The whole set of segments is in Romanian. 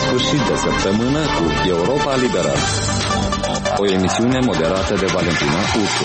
sfârșit de săptămână cu Europa Liberă. O emisiune moderată de Valentina Ursu.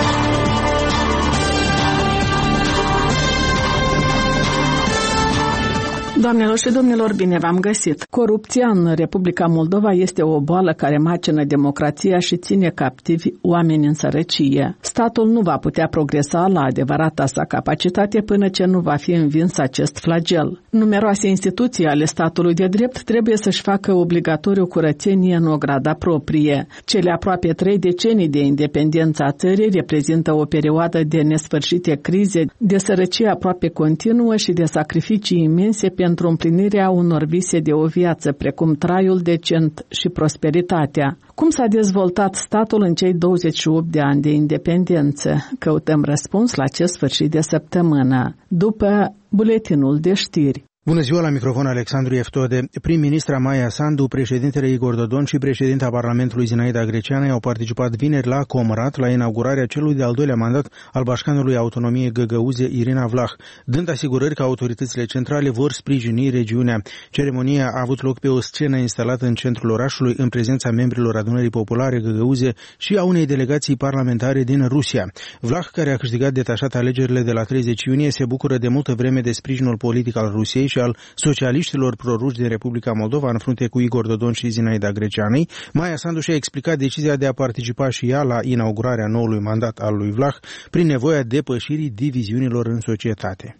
Doamnelor și domnilor, bine v-am găsit! Corupția în Republica Moldova este o boală care macină democrația și ține captivi oameni în sărăcie. Statul nu va putea progresa la adevărata sa capacitate până ce nu va fi învins acest flagel. Numeroase instituții ale statului de drept trebuie să-și facă obligatoriu curățenie în ograda proprie. Cele aproape 3 decenii de independență a țării reprezintă o perioadă de nesfârșite crize, de sărăcie aproape continuă și de sacrificii imense pentru împlinirea unor vise de o viață, precum traiul decent și prosperitatea. Cum s-a dezvoltat statul în cei 28 de ani de independență? Căutăm răspuns la acest sfârșit de săptămână, după buletinul de știri. Bună ziua, la microfon Alexandru Eftode. Prim-ministra Maia Sandu, președintele Igor Dodon și președinta Parlamentului Zinaida Greceanu au participat vineri la Comrat la inaugurarea celui de-al doilea mandat al Bașcanului Autonomiei Găgăuze Irina Vlah, dând asigurări că autoritățile centrale vor sprijini regiunea. Ceremonia a avut loc pe o scenă instalată în centrul orașului în prezența membrilor Adunării Populare Găgăuze și a unei delegații parlamentare din Rusia. Vlah, care a câștigat detașat alegerile de la 30 iunie, se bucură de multă vreme de sprijinul politic al Rusiei și al socialiștilor proruși din Republica Moldova în frunte cu Igor Dodon și Zinaida Greceanu. Maia Sandu și-a explicat decizia de a participa și ea la inaugurarea noului mandat al lui Vlah prin nevoia depășirii diviziunilor în societate.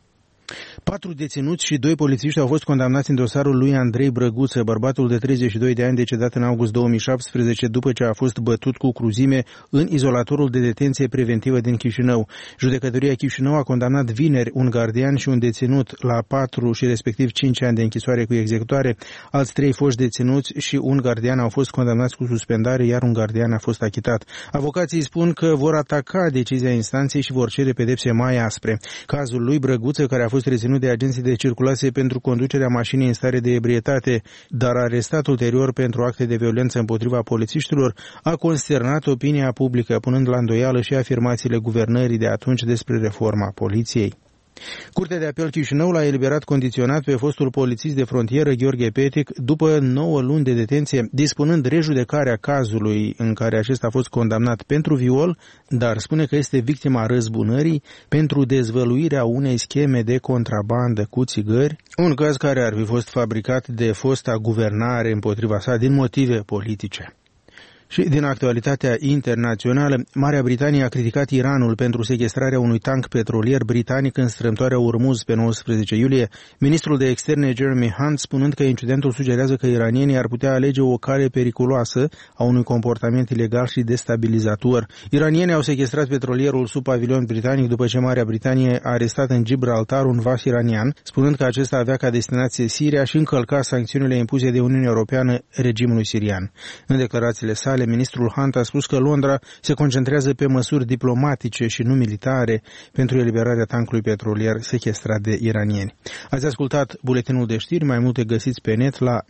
4 deținuți și 2 polițiști au fost condamnați în dosarul lui Andrei Brăguță, bărbatul de 32 de ani decedat în august 2017 după ce a fost bătut cu cruzime în izolatorul de detenție preventivă din Chișinău. Judecătoria Chișinău a condamnat vineri un gardian și un deținut la 4 și respectiv 5 ani de închisoare cu executoare. Alți 3 foști deținuți și un gardian au fost condamnați cu suspendare, iar un gardian a fost achitat. Avocații spun că vor ataca decizia instanței și vor cere pedepse mai aspre. Cazul lui Brăguță, care a fost reținut de agenții de circulație pentru conducerea mașinii în stare de ebrietate, dar arestat ulterior pentru acte de violență împotriva polițiștilor, a consternat opinia publică, punând la îndoială și afirmațiile guvernării de atunci despre reforma poliției. Curtea de apel Chișinău l-a eliberat condiționat pe fostul polițist de frontieră Gheorghe Petic după 9 luni de detenție, dispunând rejudecarea cazului în care acesta a fost condamnat pentru viol, dar spune că este victima răzbunării pentru dezvăluirea unei scheme de contrabandă cu țigări, un caz care ar fi fost fabricat de fosta guvernare împotriva sa din motive politice. Și din actualitatea internațională, Marea Britanie a criticat Iranul pentru sechestrarea unui tank petrolier britanic în strâmtoarea Ormuz pe 19 iulie, ministrul de externe Jeremy Hunt spunând că incidentul sugerează că iranienii ar putea alege o cale periculoasă a unui comportament ilegal și destabilizator. Iranienii au sequestrat petrolierul sub pavilion britanic după ce Marea Britanie a arestat în Gibraltar un vas iranian, spunând că acesta avea ca destinație Siria și încălca sancțiunile impuse de Uniunea Europeană regimului sirian. În declarațiile sale, ministrul Hunt a spus că Londra se concentrează pe măsuri diplomatice și nu militare pentru eliberarea tancului petrolier sequestrat de iranieni. Ați ascultat buletinul de știri, mai multe găsiți pe net la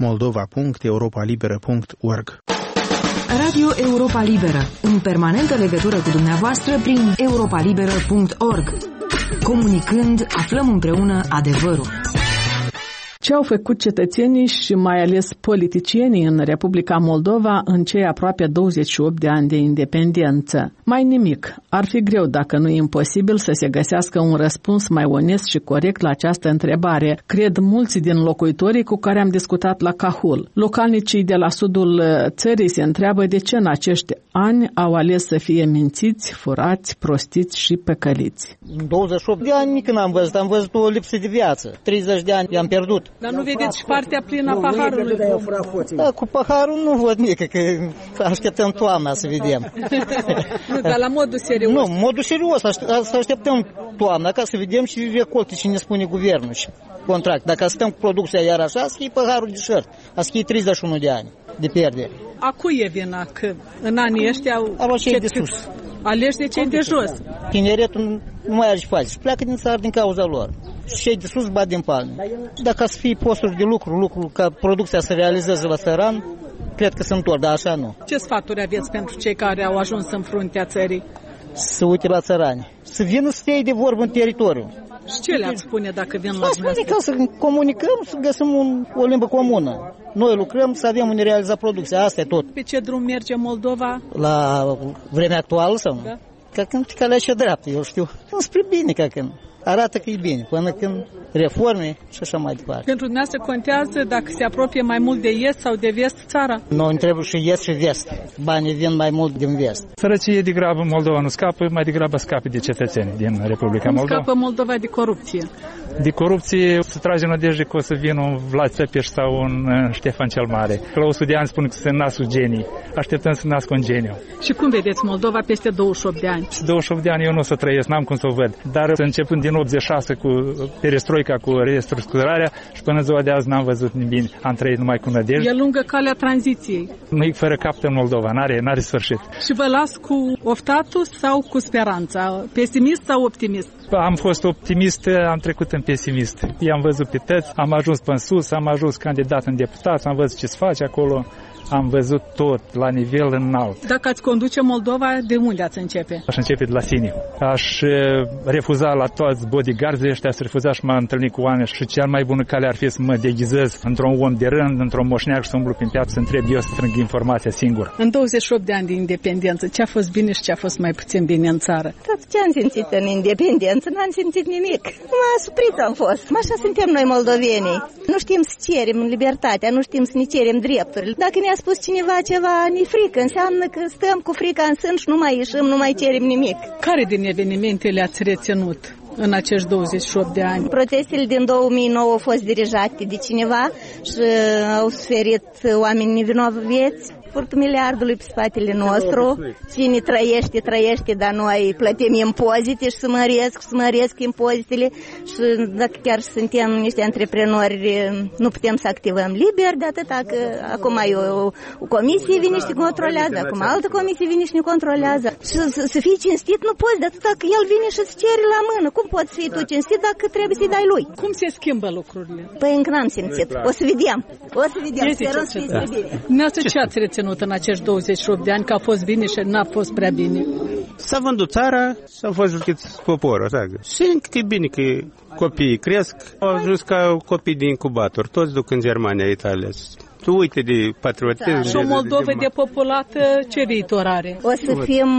moldova.europalibera.org. Radio Europa Liberă, în permanentă legătură cu dumneavoastră prin europalibera.org. Comunicând, aflăm împreună adevărul. Ce au făcut cetățenii și mai ales politicienii în Republica Moldova în cei aproape 28 de ani de independență? Mai nimic. Ar fi greu, dacă nu imposibil, să se găsească un răspuns mai onest și corect la această întrebare, cred mulți din locuitorii cu care am discutat la Cahul. Localnicii de la sudul țării se întreabă de ce în acești ani au ales să fie mințiți, furați, prostiți și păcăliți. În 28 de ani nici n-am văzut, am văzut o lipsă de viață. 30 de ani i-am pierdut. Dar nu vedeți și partea plină a paharului? Da, cu paharul nu văd nici, că așteptăm toamna să vedem. Nu, dar la modul serios. Nu, modul serios, să așteptăm toamna ca să vedem și recolte ce ne spune guvernul și contract. Dacă stăm cu producția iar așa, să iei paharul de șert. Asta e 31 de ani de pierdere. A cui e vina că în anii ăștia au cei de sus? Aleși de cei de jos. Tineretul nu mai are ce face și pleacă din țară din cauza lor. Și cei de sus bat din palme. Dacă să fie posturi de lucru ca producția să realizeze la țăran, cred că se întorc, dar așa nu. Ce sfaturi aveți pentru cei care au ajuns în fruntea țării? să uite la țărani, să vină să stea de vorbă în teritoriu. Și ce le-ați spune dacă vin la spune că să comunicăm, să găsim o limbă comună. Noi lucrăm să avem unde realiza producția, asta e tot. Pe ce drum merge Moldova? La vremea actuală sau nu? Da. Ca când pe calea cea dreaptă, eu știu. Înspre bine, ca când. Arată că e bine, până când reforme și așa mai departe. Pentru dumneavoastră contează dacă se apropie mai mult de est sau de vest țara? Noi trebuie și est și vest. Banii vin mai mult din vest. Sărăcie degrabă Moldova nu scapă, mai degrabă scapă de cetățeni din Republica Moldova. Cum scapă Moldova de corupție? De corupție se trage nădejde că o să vină un Vlad Țepeș sau un Ștefan cel Mare. La 100 de ani spun că se nasc genii. Așteptăm să nască un geniu. Și cum vedeți Moldova peste 28 de ani? Peste 28 de ani eu nu o să trăiesc, n-am cum să o văd. Dar începând din 86 cu perestroica, cu restructurarea și până ziua de azi n-am văzut nimic. Am trăit numai cu nădejde. E lungă calea tranziției. Nu-i fără capăt în Moldova, n-are sfârșit. Și vă las cu oftatul sau cu speranța? Pesimist sau optimist? Am fost optimist, am trecut în pesimist. I-am văzut pe toți, am ajuns până sus, am ajuns candidat în deputat, am văzut ce se face acolo. Am văzut tot la nivel înalt. Dacă ați conduce Moldova, de unde ați începe? Aș începe de la sine. Aș refuza la toți bodyguards ăștia, aș refuza și mă întâlni cu oameni și cea mai bună cale ar fi să mă deghizez într-un om de rând, într-un moșneac și să umblu prin piață, să întreb eu, să strâng informația singur. În 28 de ani de independență, ce a fost bine și ce a fost mai puțin bine în țară? Tot ce am simțit în independență, n-am simțit nimic. Numai suprit am fost. Așa suntem noi moldovenii. Nu știm să cerem libertatea, nu știm să ne cerem drepturile. Dacă ne-a spus cineva ceva, ne frică, înseamnă că stăm cu frica în sân și nu mai ieșim, nu mai cerem nimic. Care din evenimente le-ați reținut în acești 28 de ani? Protestele din 2009 au fost dirijate de cineva și au suferit oameni nevinovați. Furtul miliardului pe spatele nostru. Cine trăiește, dar noi plătim impozite și să măresc impozitele și dacă chiar suntem niște antreprenori, nu putem să activăm liber de atâta că acum o comisie vine și ne controlează, acum altă comisie vine și ne controlează. Și să fii cinstit nu poți de atâta că el vine și îți cere la mână. Cum poți fi tu cinstit dacă trebuie să-i dai lui? Cum se schimbă lucrurile? Păi încă n-am simțit. O să vedem. Sperăm să fie bine. Dumneavoastră ce ați reținut în acești 28 de ani, că a fost bine și n-a fost prea bine? S-a vândut țara, s-a fost jucat poporul, așa. Și încă e bine că copiii cresc, au ajuns ca copii din incubator, toți duc în Germania, Italia. Tu uite de patriotism. Și o Moldovă depopulată, ce viitor are? O să fim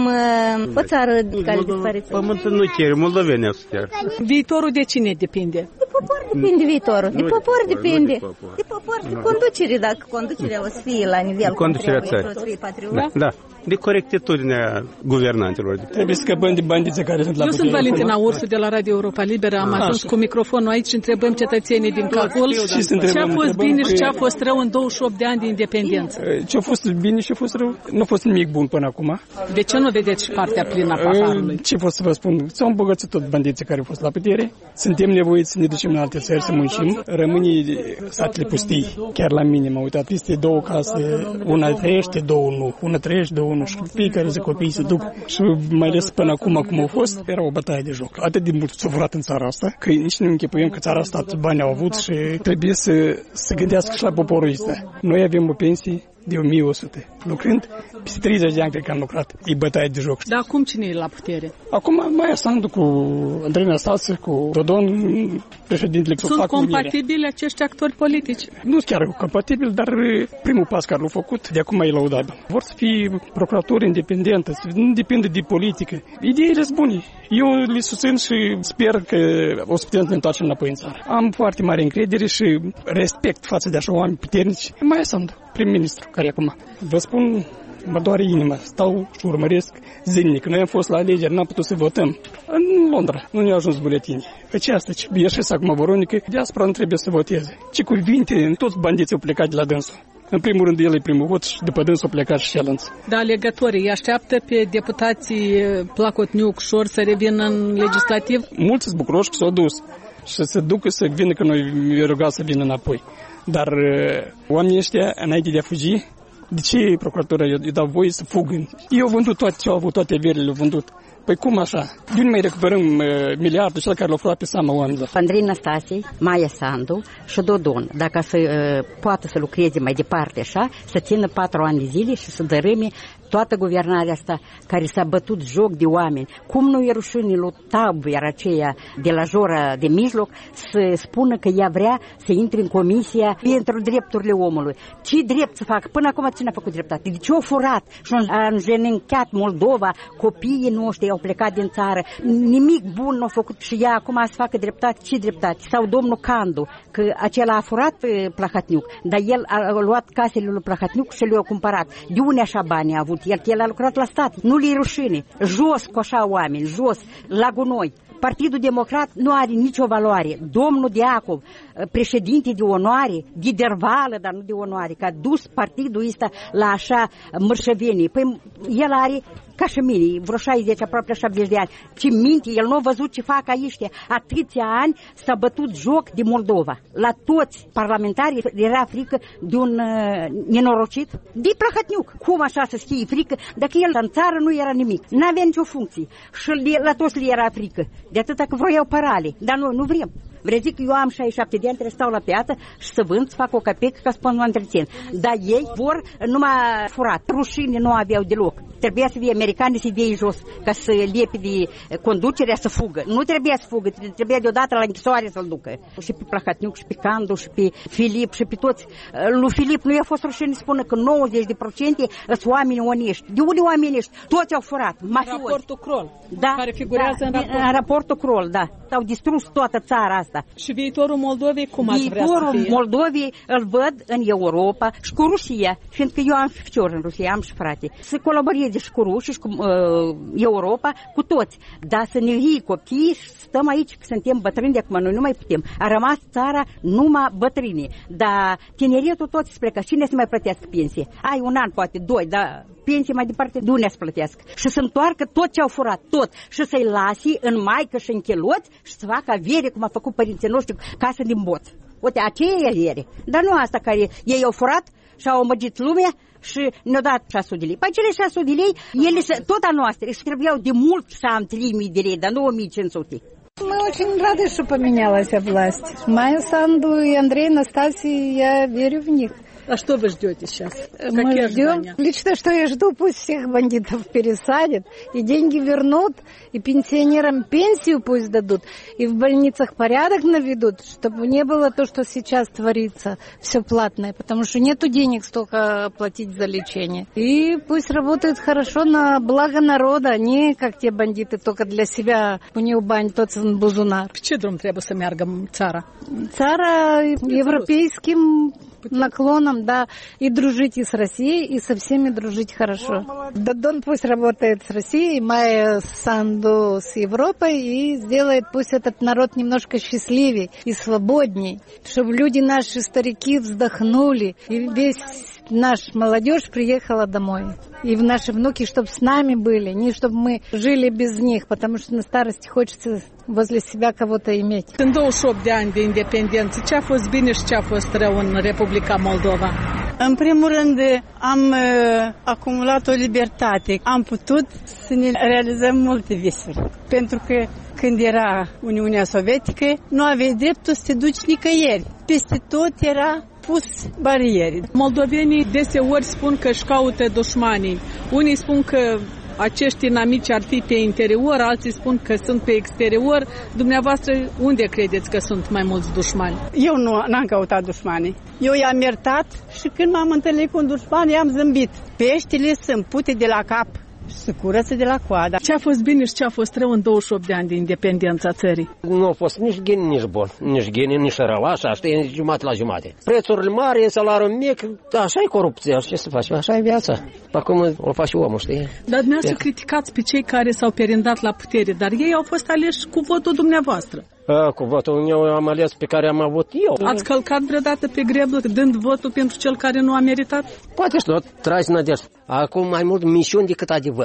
o țară care dispariție. Pământul nu cere, moldovenii o să chiar. Viitorul de cine depinde? De popor depinde viitorul. De popor depinde. De popor, de conducere, dacă conducerea o să fie la nivel conducerea țării. Da. De corectitudinea guvernanților. Trebuie să scăpăm de bandiții care sunt la putere. Eu sunt Valentina Ursu de la Radio Europa Liberă. Am ajuns cu microfonul aici și întrebăm cetățenii din Cahul ce a fost bine și ce a fost rău în 28 de ani de independență. Ce a fost bine și ce a fost rău? Nu a fost nimic bun până acum. De ce nu vedeți și partea plină a paharului? Ce pot să vă spun? S-au îmbogățit tot bandiții care au fost la putere. Suntem nevoiți să ne ducem în alte țări să muncim. Rămâne satele pustii. Chiar la mine m-am uitat. Peste două case. Una trăiește, două nu. Una trăiește, două nu. Și fiecare zi copiii se duc. Și mai ales până acum, cum a fost, era o bătaie de joc. Atât de mult s-a furat în țara asta, că nici nu închipuiem că țara asta atât bani au avut și trebuie să gândească și la poporul ăsta. Noi avem o pensie de 1100. Lucrând, peste 30 de ani cred că am lucrat. E bătaie de joc. Dar acum cine e la putere? Acum Maia Sandu cu Andrei Năstase, cu Dodon, președintele. Sunt compatibili acești actori politici? Nu sunt chiar compatibili, dar primul pas care l-au făcut, de acum e laudabil. Vor să fie procuratură independentă, nu depinde de politică. Ideile sunt bune. Eu le susțin și sper că o să putem să ne întoarcem înapoi în țară. Am foarte mare încredere și respect față de așa oameni puternici. Maia Sandu, prim-ministru, care acum. Vă spun, mă doare inima, stau și urmăresc zilnic. Noi am fost la alegeri, n-am putut să votăm. În Londra, nu ne-au ajuns buletini. Deci asta, ce ieșesc acum voronică, diaspora nu trebuie să voteze. Ce cuvinte, toți bandiții au plecat de la dânsul. În primul rând, el e primul vot și după dânsul au plecat și cealalți. Da, alegătorii așteaptă pe deputații Placotniuc Șor să revină în legislativ? Mulți sunt bucuroși că s-au dus și să ducă să vină, că noi i-au rugat să vină înapoi. Dar oamenii ăștia, înainte de a fugi, de ce procuratura i-a dat voie să fugă? Ei au vândut toate ce au avut, toate averile le-au vândut. Păi cum așa? De unde mai recuperăm miliardul cel care l-au furat pe seama oamenilor? Andrei Năstase, Maia Sandu și Dodon, dacă să poată să lucreze mai departe așa, să țină 4 ani de zile și să dărâme toată guvernarea asta care s-a bătut joc de oameni, cum nu e rușine lui Taber aceea de la Jora de Mijloc să spună că ea vrea să intre în comisia pentru drepturile omului. Ce drept să facă? Până acum cine a făcut dreptate? De ce au furat și a îngenunchiat Moldova? Copiii noștri au plecat din țară. Nimic bun nu a făcut și ea acum să facă dreptate. Ce dreptate? Sau domnul Candu, că acela a furat Plahotniuc, dar el a luat casele lui Plahotniuc și le-a cumpărat. De unde așa bani a avut? El a lucrat la stat. Nu le-i rușine. Jos cu așa oameni, jos, la gunoi. Partidul Democrat nu are nicio valoare. Domnul Deacov, președinte de onoare, de dervală, dar nu de onoare, că a dus partidul ăsta la așa mărșăvenii. Păi el are, ca și mine, vreo 60, aproape 70 de ani. Ce minte, el nu a văzut ce fac aici. Atâția ani s-a bătut joc de Moldova. La toți parlamentarii era frică de un nenorocit, de Plahotniuc. Cum așa să fie frică? Dacă el în țară nu era nimic, n-avea nicio funcție. Și la toți le era frică. De atâta că vroiau parale. Dar noi nu vrem. Vreau zic că eu am 67 de ani, trebuie să stau la piață și să vând, să fac o capecă ca să pot mă întrețin. Dar ei vor numai furat. Rușine nu aveau deloc. Trebuia să fie americani să fie jos ca să liepe de conducerea să fugă. Nu trebuia să fugă, trebuia deodată la închisoare să-l ducă. Și pe Plahotniuc, și pe Candu, și pe Filip, și pe toți. Lui Filip nu i-a fost rușine să spună că 90% sunt oameni onești. De unde oameni ești? Toți au furat. Raportul Kroll, da, care figurează în raportul Kroll, da. Au distrus toată țara asta. Și viitorul Moldovei cum ați vrea să fie? Viitorul Moldovei îl văd în Europa și cu Rusia, fiindcă eu am fiior în Rusia, am și frate. Să colaboreze și cu rușii și cu Europa, cu toți. Dar să ne iei copii și stăm aici, că suntem bătrâni de acum, noi nu mai putem. A rămas țara numai bătrâni. Dar tineretul toți se plecă. Cine să mai plătească pensie? Ai un an, poate, 2, dar pensie mai departe de unde să plătească. Și să întoarcă tot ce au furat, tot. Și să-i lasi în maică și în cheloți și să facă avere, cum a făcut părinții noștri, casă din boț. Uite, aceea e avere. Dar nu asta care ei au furat și au omăgit lumea și ne-au dat 600 de lei. Păi cele 600 de lei, ele tot a noastră, și trebuiau de mult să am 3000 de lei, dar nu 1500. Мы очень рады, что поменялась власть. Майя Санду и Андрей Настасий, я верю в них. А что вы ждете сейчас? Мы ждем, лично что я жду, пусть всех бандитов пересадят, и деньги вернут, и пенсионерам пенсию пусть дадут, и в больницах порядок наведут, чтобы не было то, что сейчас творится, все платное, потому что нету денег столько платить за лечение. И пусть работают хорошо на благо народа, не как те бандиты, только для себя, у них бань, тот бузунар. Pe ce drum trebuie să meargă țara? Țara европейским наклоном, да, и дружить и с Россией, и со всеми дружить хорошо. Дадон пусть работает с Россией, Майя Санду с Европой, и сделает пусть этот народ немножко счастливее и свободней, чтобы люди наши, старики, вздохнули, и весь наш молодежь приехала домой. И наши внуки, чтобы с нами были, не чтобы мы жили без них, потому что на старости хочется возле себя кого-то иметь. În 28 de ani de independență, ce a fost bine și ce a fost rău în Republica Moldova? În primul rând, am acumulat o libertate. Am putut să ne realizăm multe visuri. Pentru că când era Uniunea Sovietică, nu aveai dreptul să te duci nicăieri. Peste tot era pus bariere. Moldovenii deseori spun că își caută dușmanii. Unii spun că acești inamici ar fi pe interior, alții spun că sunt pe exterior. Dumneavoastră, unde credeți că sunt mai mulți dușmani? Eu n-am căutat dușmani. Eu i-am iertat și când m-am întâlnit cu un dușman, i-am zâmbit. Peștele sunt pute de la cap și se curăță de la coadă. Ce a fost bine și ce a fost rău în 28 de ani de independența țării? Nu a fost nici ghin, nici bun. Nici ghin, nici rău, așa, știi, jumătate la jumătate. Prețurile mari, salariul mic, așa e corupția, ce să faci, așa e viața. Acum o faci omul, știi? Dar dumneavoastră criticați pe cei care s-au perindat la putere, dar ei au fost aleși cu votul dumneavoastră. Cu votul meu am ales pe care am avut eu. Ați călcat vreodată pe greblă dând votul pentru cel care nu a meritat? Poate și tot, tragi nădejde. Acum mai mult minciuni decât adevărul.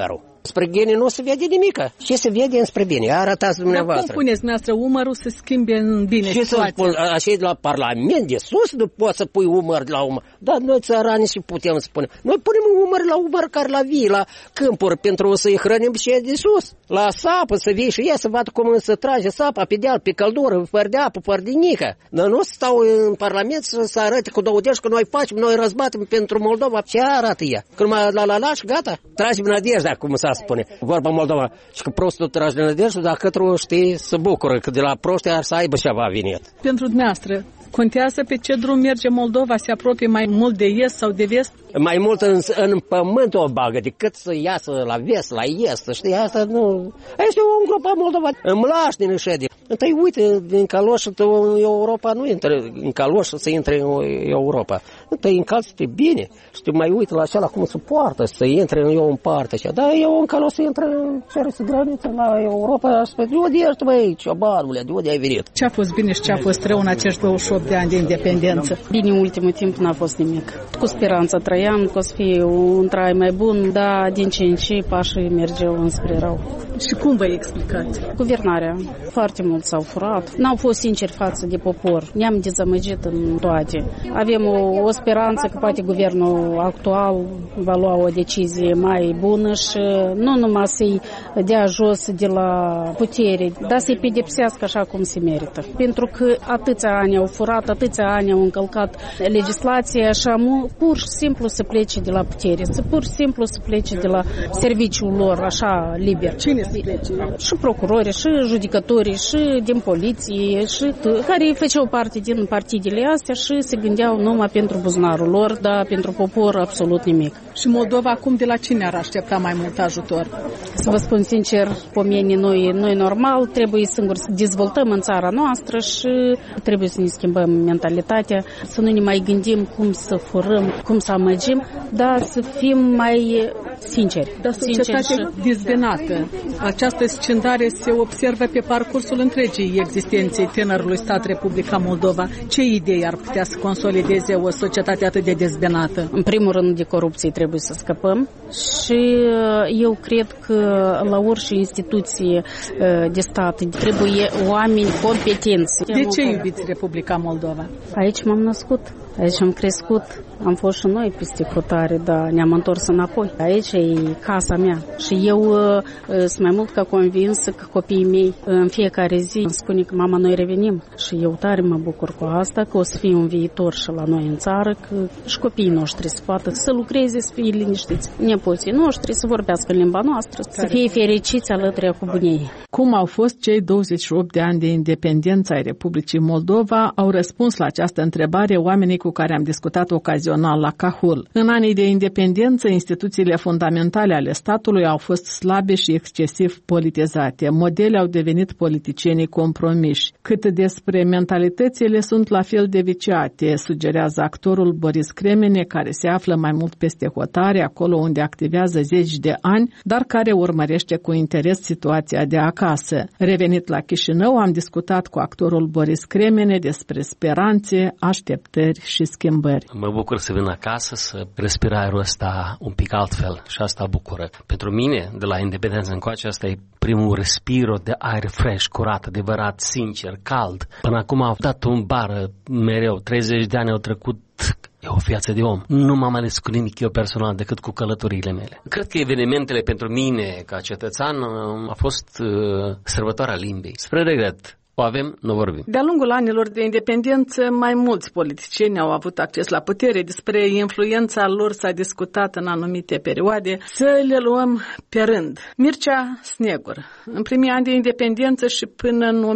Spre bine nu se vede nimic. Ce se vede înspre bine? Arătați dumneavoastră. Dar cum puneți dumneavoastră umărul să schimbe în bine ce situația? Ce să spun, așa la Parlament de sus nu poți să pui umăr la umăr. Dar noi țărani și putem spune. Noi punem umăr la umăr care la vii, la câmpuri pentru să-i hrănim și de sus. La sapă să vii și ea să vadă cum să trage sapa pe deal, pe căldură, fără de apă, fără de nică. Dar nu stau în Parlament să arate cu două deși că noi facem, noi răzbatem pentru Moldova. Ce arată ea? Când la și gata, tragi în nădejdea, cum s-a spune. Vorba Moldova. Și că prostul tragi în nădejdea, dar cătru știi să bucură, că de la proști ar să aibă ceva venit. Pentru dumneavoastră, contează pe ce drum merge Moldova? Se apropie mai mult de est sau de vest? Mai mult în pământ o bagă decât să iasă la vest, la est, știi? Asta nu... Este un grup a Moldova. Îmi lași din șede. Întâi uite, din caloșă Europa nu intră, în caloșă să intre în Europa. Întâi încalți-te bine și te mai uite la acela cum se poartă, să intre în eu în parte așa. Dar eu în caloșă să intre în cereți graniță la Europa și spune, de unde ești băi, ciobanule, de unde ai venit? Ce a fost bine și ce a fost rău în acești 28 de ani de independență? Bine, în ultimul timp n-a fost nimic. Cu speranță trăiam, că o să fie un trai mai bun, dar din ce în ce pașii mergeau înspre rău. Și cum vă explicați? Guvernarea. Foarte mult s-au furat. N-au fost sinceri față de popor. Ne-am dezamăgit în toate. Avem o speranță că poate guvernul actual va lua o decizie mai bună și nu numai să-i dea jos de la putere, dar să-i pedepsească așa cum se merită. Pentru că atâția ani au furat, atâția ani au încălcat legislația și pur și simplu să plece de la putere, pur și simplu să plece de la serviciul lor așa liber. Cine să plece? Și procurorii, și judecătorii, și din poliție, și care făceau parte din partidele astea și se gândeau numai pentru buzunarul lor, dar pentru popor absolut nimic. Și Moldova acum de la cine ar aștepta mai mult ajutor? Să vă spun sincer, pomenii noi normal, trebuie singur să dezvoltăm în țara noastră și trebuie să ne schimbăm mentalitatea, să nu ne mai gândim cum să furăm, cum să amăgim, dar să fim mai sinceri. Dar societatea dezbinată. Această scindare se observă pe parcursul întregii existenței tânărului stat Republica Moldova. Ce idei ar putea să consolideze o societate atât de dezbinată? În primul rând de corupție trebuie să scăpăm și eu cred că la orice instituție de stat trebuie oameni competenți. De ce iubiți Republica Moldova? Aici m-am născut, aici am crescut. Am fost și noi peste hotare, dar ne-am întors înapoi. Aici e casa mea și eu sunt mai mult ca convinsă că copiii mei în fiecare zi îmi spune că mama, noi revenim. Și eu tare mă bucur cu asta, că o să fie un viitor și la noi în țară, că și copiii noștri să poată să lucreze, să fie liniștiți. Nepoții noștri să vorbească în limba noastră, să fie fericiți alături cu bunii. Cum au fost cei 28 de ani de independență ai Republicii Moldova, au răspuns la această întrebare oamenii cu care am discutat ocazional la Cahul. În anii de independență, instituțiile fundamentale ale statului au fost slabe și excesiv politizate. Modele au devenit politicienii compromiși. Cât despre mentalitățile sunt la fel de viciate, sugerează actorul Boris Cremene, care se află mai mult peste hotare, acolo unde activează zeci de ani, dar care urmărește cu interes situația de acasă. Revenit la Chișinău, am discutat cu actorul Boris Cremene despre speranțe, așteptări și schimbări. Mă bucur să vin acasă, să respir aerul ăsta un pic altfel și asta bucură. Pentru mine, de la independență încoace, asta e primul respiro de aer fresh, curat, adevărat, sincer, cald. Până acum am dat un bară mereu, 30 de ani au trecut. E o viață de om. Nu m-am ales cu nimic eu personal decât cu călătoriile mele. Cred că evenimentele pentru mine ca cetățean a fost sărbătoarea limbii. Spre regret. O avem, nu vorbim. De-a lungul anilor de independență, mai mulți politicieni au avut acces la putere. Despre influența lor s-a discutat în anumite perioade. Să le luăm pe rând. Mircea Snegur. În primii ani de independență și până în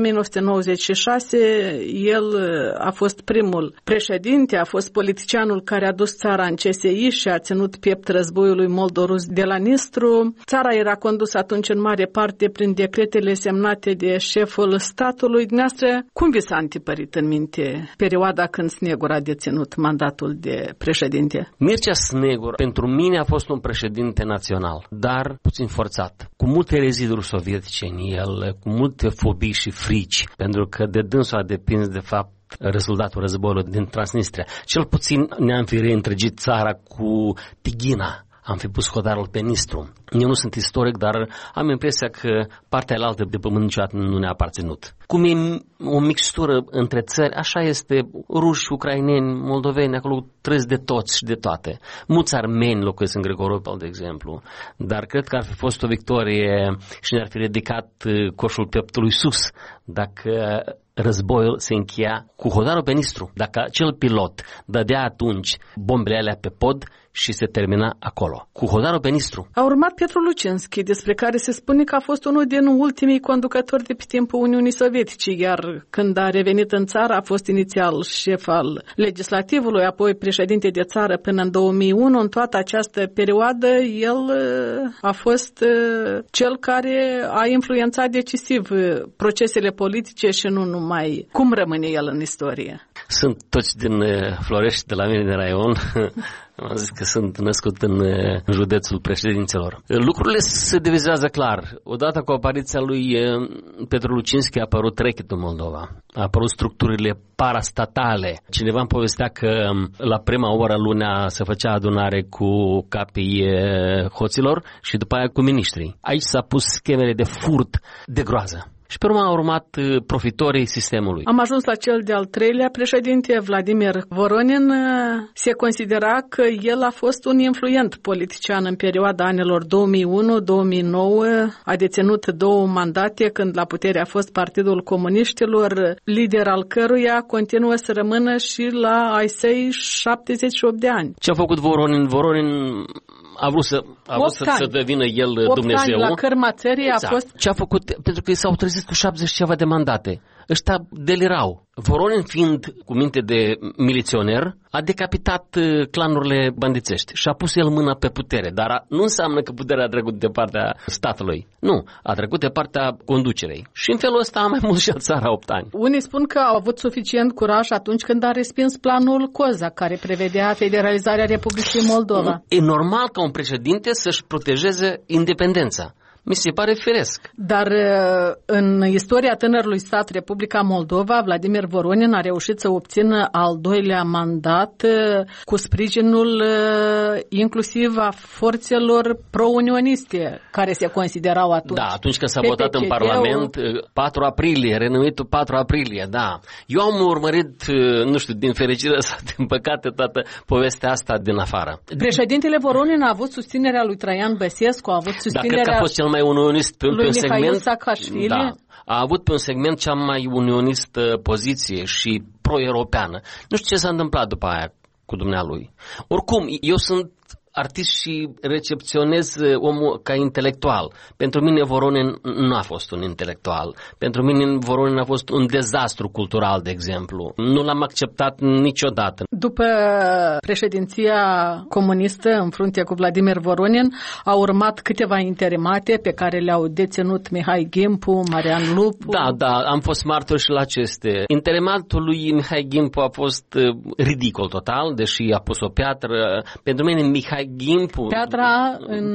1996, el a fost primul președinte, a fost politicianul care a dus țara în CSI și a ținut piept războiului moldorus de la Nistru. Țara era condusă atunci în mare parte prin decretele semnate de șeful statului. Dumneavoastră, cum vi s-a întipărit în minte perioada când Snegur a deținut mandatul de președinte? Mircea Snegur pentru mine a fost un președinte național, dar puțin forțat, cu multe reziduri sovietice în el, cu multe fobii și frici, pentru că de dânsul a depins de fapt rezultatul războiului din Transnistria. Cel puțin ne-am fi reîntregit țara cu Tighina. am fi pus hodarul pe Nistru. Eu nu sunt istoric, dar am impresia că partea alaltă de pământ niciodată nu ne-a aparținut. Cum e o mixtură între țări, așa este, ruși, ucraineni, moldoveni, acolo trăiesc de toți și de toate. Mulți armeni locuiesc în Gregoropol, de exemplu, dar cred că ar fi fost o victorie și ne-ar fi ridicat coșul pieptului sus dacă războiul se încheia cu hodarul pe Nistru, dacă acel pilot dădea atunci bombele alea pe pod și se termina acolo, cu hodarul pe Nistru. A urmat Petru Lucinski, despre care se spune că a fost unul din ultimii conducători de pe timpul Uniunii Sovietice, iar când a revenit în țară a fost inițial șef al legislativului, apoi președinte de țară până în 2001. În toată această perioadă el a fost cel care a influențat decisiv procesele politice și nu numai. Cum rămâne el în istorie? Sunt toți din Florești, de la mine de raion. Am zis că sunt născut în județul Președinților. Lucrurile se divizează clar. Odată cu apariția lui Petru Lucinski a apărut rechetul Moldova. A apărut structurile parastatale. Cineva îmi povestea că la prima oră lunea se făcea adunare cu capii hoților și după aia cu miniștrii. Aici s-a pus schemele de furt de groază. Și pe urmă au urmat profitorii sistemului. Am ajuns la cel de-al treilea președinte, Vladimir Voronin. Se considera că el a fost un influent politician în perioada anilor 2001-2009. A deținut 2 mandate când la putere a fost Partidul Comuniștilor, lider al căruia continuă să rămână și la ai săi 78 de ani. Ce a făcut Voronin? Voronin a vrut să devină el Dumnezeu. 8 ani la cărma țării exact. A fost... Ce a făcut? Pentru că i s-au trezit cu 70 ceva de mandate. Ăștia delirau. Voronin, fiind cu minte de miliționer, a decapitat clanurile bandițești și a pus el mâna pe putere. Dar nu înseamnă că puterea a trecut de partea statului. Nu, a trecut de partea conducerei. Și în felul ăsta a mai mult și țara 8 ani. Unii spun că au avut suficient curaj atunci când a respins planul Coza, care prevedea federalizarea Republicii Moldova. E normal ca un președinte să-și protejeze independența. Mi se pare firesc. Dar în istoria tânărului stat Republica Moldova, Vladimir Voronin a reușit să obțină al 2-lea mandat cu sprijinul inclusiv a forțelor pro-unioniste, care se considerau atunci. Da, atunci când s-a votat în Parlament, 4 aprilie, renumitul 4 aprilie, da. Eu am urmărit, nu știu, din fericire sau din păcate, toată povestea asta din afară. Președintele Voronin a avut susținerea lui Traian Băsescu, a avut susținerea... Da, cred că a fost cel mai unionist pe un segment. Da, a avut pe un segment cea mai unionistă poziție și pro-europeană. Nu știu ce s-a întâmplat după aia cu dumnealui. Oricum, eu sunt artist și recepționez omul ca intelectual. Pentru mine Voronin nu a fost un intelectual. Pentru mine Voronin a fost un dezastru cultural, de exemplu. Nu l-am acceptat niciodată. După președinția comunistă în frunte cu Vladimir Voronin, au urmat câteva interimate pe care le-au deținut Mihai Gimpu, Marian Lupu. Da, am fost martor și la aceste. Interimatul lui Mihai Gimpu a fost ridicol total, deși a pus o piatră. Pentru mine Mihai Gimpu, piatra în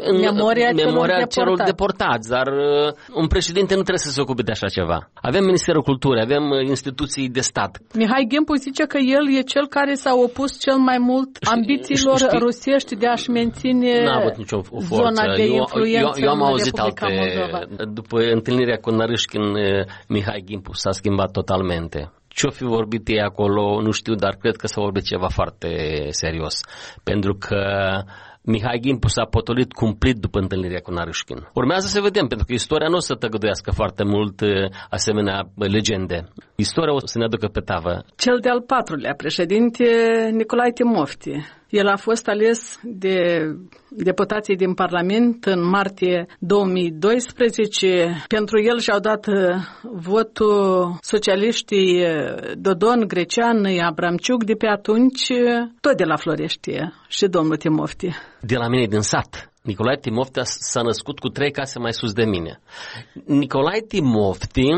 memoria celor deportați, dar un președinte nu trebuie să se ocupe de așa ceva. Avem Ministerul Culturii, avem instituții de stat. Mihai Gimpu zice că el e cel care s-a opus cel mai mult ambițiilor rusești de a-și menține zona de influență. Eu am auzit Moldova. După întâlnirea cu Nărâșchin, Mihai Gimpu s-a schimbat totalmente. Ce-o fi vorbit ei acolo, nu știu, dar cred că s-a vorbit ceva foarte serios. Pentru că Mihai Gimpu s-a potolit cumplit după întâlnirea cu Nărâșchin. Urmează să vedem, pentru că istoria nu o să tăgăduiască foarte mult asemenea legende. Istoria o să ne aducă pe tavă. Cel de-al 4-lea președinte, Nicolae Timofti. El a fost ales de deputații din Parlament în martie 2012. Pentru el și-au dat votul socialiștii Dodon, Grecean, Abramciuc de pe atunci, tot de la Florești și domnul Timofti. De la mine din sat. Nicolae Timofti s-a născut cu 3 case mai sus de mine. Nicolae Timofti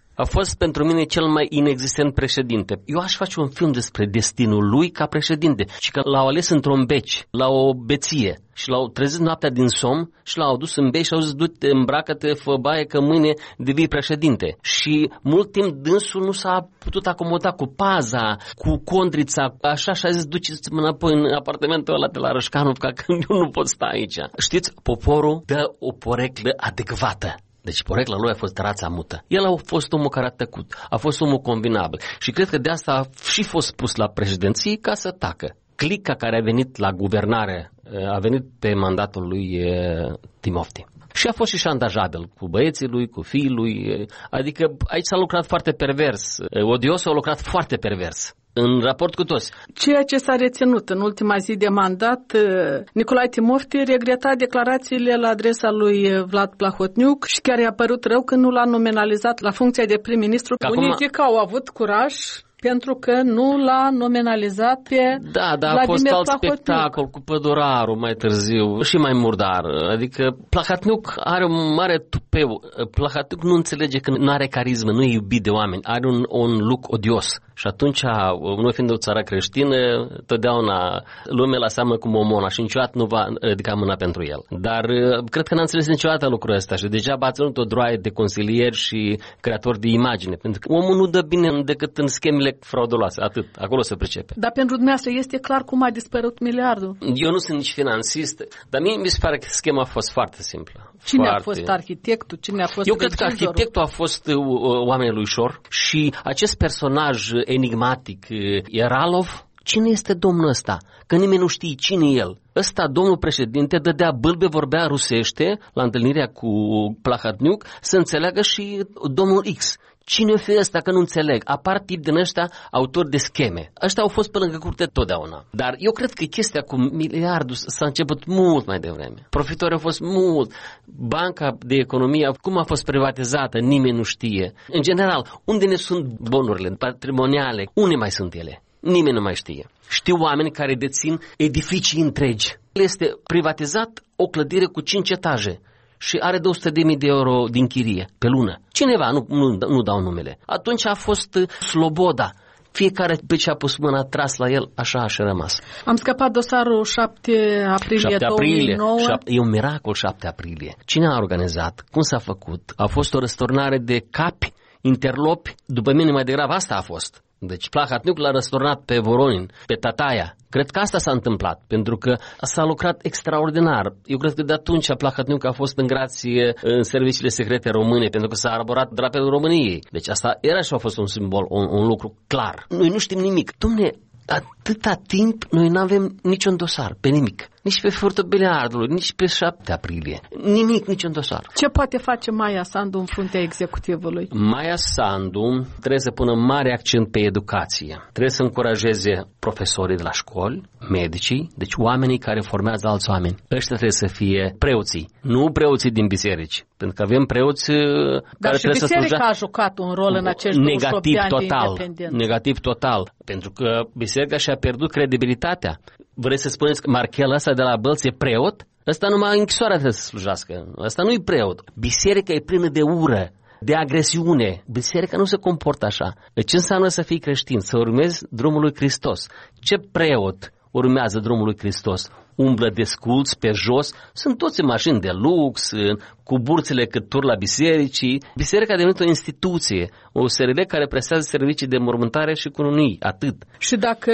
A fost pentru mine cel mai inexistent președinte. Eu aș face un film despre destinul lui ca președinte și că l-au ales într-un beci, la o beție și l-au trezit noaptea din somn și l-au dus în beci și au zis, du-te, îmbracă-te, fă baie că mâine devii președinte. Și mult timp dânsul nu s-a putut acomoda cu paza, cu condrița, așa și a zis, duceți-mă înapoi în apartamentul ăla de la Rășcanov, că eu nu pot sta aici. Știți, poporul dă o poreclă adecvată. Deci porecla lui a fost rața mută. El a fost omul care a tăcut, a fost omul convenabil și cred că de asta a și fost pus la președinție ca să tacă. Clica care a venit la guvernare a venit pe mandatul lui Timofti. Și a fost și șantajabil cu băieții lui, cu fiii lui, adică aici s-a lucrat foarte pervers. Odiosul a lucrat foarte pervers. În raport cu toți. Ceea ce s-a reținut în ultima zi de mandat, Nicolae Timofti regreta declarațiile la adresa lui Vlad Plahotniuc și chiar i-a părut rău că nu l-a nominalizat la funcția de prim-ministru. Unii zic că au avut curaj pentru că nu l-a nominalizat pe Dar a fost alt spectacol cu Păduraru mai târziu și mai murdar. Adică Plahotniuc are un mare tupeu. Plahotniuc nu înțelege că nu are carismă, nu e iubit de oameni, are un look odios. Și atunci, noi fiind o țară creștină, totdeauna lumea la seamă cu Momona și niciodată nu va ridica mâna pentru el. Dar cred că n-a înțeles niciodată lucrul ăsta și degeaba a ținut o droaie de consilieri și creatori de imagine. Pentru că omul nu dă bine decât în schemele frauduloase, atât. Acolo se pricepe. Dar pentru dumneavoastră este clar cum a dispărut miliardul. Eu nu sunt nici finansist, dar mie mi se pare că schema a fost foarte simplă. Cine a fost arhitectul? Cine a fost Eu cred că arhitectul a fost oamenii lui Șor și acest personaj enigmatic, Eralov, cine este domnul ăsta? Că nimeni nu știe cine e el. Ăsta, domnul președinte, dădea bâlbe, vorbea rusește la întâlnirea cu Plahotniuc să înțeleagă și domnul X. Cine o fi ăsta că nu înțeleg? Apar tip din ăștia autori de scheme. Ăștia au fost pe lângă curte totdeauna. Dar eu cred că chestia cu miliardul s-a început mult mai devreme. Profitorii au fost mult. Banca de economie, cum a fost privatizată, nimeni nu știe. În general, unde ne sunt bonurile patrimoniale? Unde mai sunt ele? Nimeni nu mai știe. Știu oameni care dețin edificii întregi. Este privatizat o clădire cu 5 etaje. Și are 200.000 de euro din chirie pe lună. Cineva, nu dau numele. Atunci a fost Sloboda. Fiecare pe ce a pus mâna tras la el, așa a și rămas. Am scăpat dosarul 7 aprilie 2009. E un miracol 7 aprilie. Cine a organizat? Cum s-a făcut? A fost o răsturnare de capi, interlopi. După mine mai degrabă asta a fost. Deci Plahotniuc l-a răsturnat pe Voronin, pe Tataia. Cred că asta s-a întâmplat, pentru că s-a lucrat extraordinar. Eu cred că de atunci Plahotniuc a fost în grație în serviciile secrete române, pentru că s-a arborat drapelul României. Deci asta era și a fost un simbol, un lucru clar. Noi nu știm nimic. Dom'le, atâta timp noi nu avem niciun dosar, pe nimic. Nici pe furtul miliardului, nici pe 7 aprilie. Nimic, niciun dosar. Ce poate face Maia Sandu în fruntea executivului? Maia Sandu trebuie să pună mare accent pe educație. Trebuie să încurajeze profesorii de la școli, medicii, deci oamenii care formează alți oameni. Ăștia trebuie să fie preoții, nu preoții din biserici. Pentru că avem preoți care trebuie să slujea. Biserica a jucat un rol în acești 28 de ani de independență. Negativ total. Pentru că biserica și-a pierdut credibilitatea. Vreți să spuneți că Marchel ăsta de la Bălți e preot? Ăsta numai închisoarea trebuie să slujească. Ăsta nu e preot. Biserica e plină de ură, de agresiune. Biserica nu se comportă așa. Ce înseamnă să fii creștin? Să urmezi drumul lui Hristos. Ce preot urmează drumul lui Hristos? Umblă desculți pe jos, sunt toți în mașini de lux, cu burțile cât tur la bisericii. Biserica a devenit o instituție, o SRL care prestează servicii de mormântare și cununii, atât. Și dacă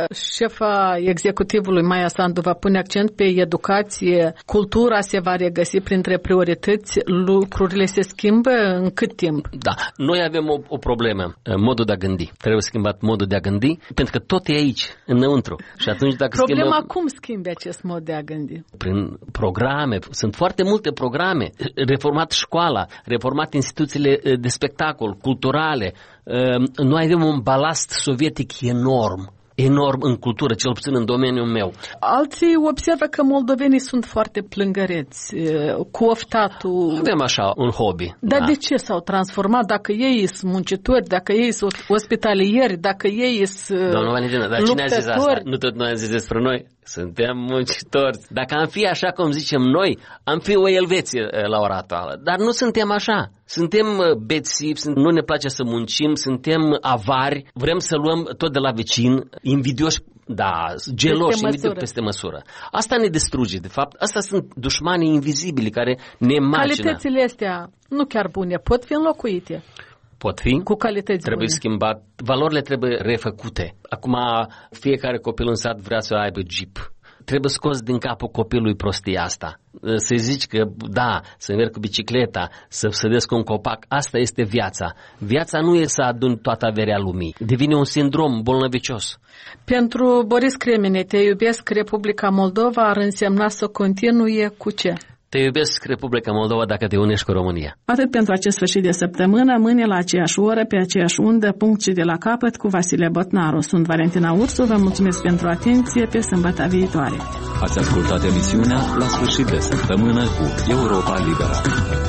șefa executivului Maia Sandu va pune accent pe educație, cultura se va regăsi printre priorități, lucrurile se schimbă în cât timp? Da, noi avem o problemă, modul de a gândi. Trebuie schimbat modul de a gândi, pentru că tot e aici, înăuntru. Și atunci dacă problema cum schimbi acest mod de a gândi? Prin programe, sunt foarte multe programe. Reformat școala, reformat instituțiile de spectacol, culturale. Noi avem un balast sovietic enorm în cultură, cel puțin în domeniul meu. Alții observă că moldovenii sunt foarte plângăreți, cu oftatul. Avem așa un hobby. Dar de ce s-au transformat? Dacă ei sunt muncitori, dacă ei sunt ospitalieri, dacă ei sunt luptători. Dar cine a zis asta? Nu tot noi am zis despre noi? Suntem muncitori. Dacă am fi așa cum zicem noi, am fi o Elveție la ora actuală. Dar nu suntem așa. Suntem bețivi, nu ne place să muncim, suntem avari, vrem să luăm tot de la vecin, invidioși, geloși, invidioși peste măsură. Asta ne distruge, de fapt. Asta sunt dușmanii invizibili care ne macină. Calitățile astea nu chiar bune, pot fi înlocuite. Pot fi, cu calități trebuie bune. Schimbat, valorile trebuie refăcute. Acum fiecare copil în sat vrea să aibă Jeep. Trebuie scos din capul copilului prostia asta. Să zici că să merg cu bicicleta, să sădesc un copac, asta este viața. Viața nu e să aduni toată averea lumii. Devine un sindrom bolnăvicios. Pentru Boris Cremene, te iubesc Republica Moldova ar însemna să continue cu ce? Te iubesc Republica Moldova dacă te unești cu România. Atât pentru acest sfârșit de săptămână, mâine la aceeași oră, pe aceeași undă, punct și de la capăt cu Vasile Botnaru. Sunt Valentina Ursu, vă mulțumesc pentru atenție, pe sâmbătă viitoare. Ați ascultat emisiunea La sfârșit de săptămână cu Europa Liberă.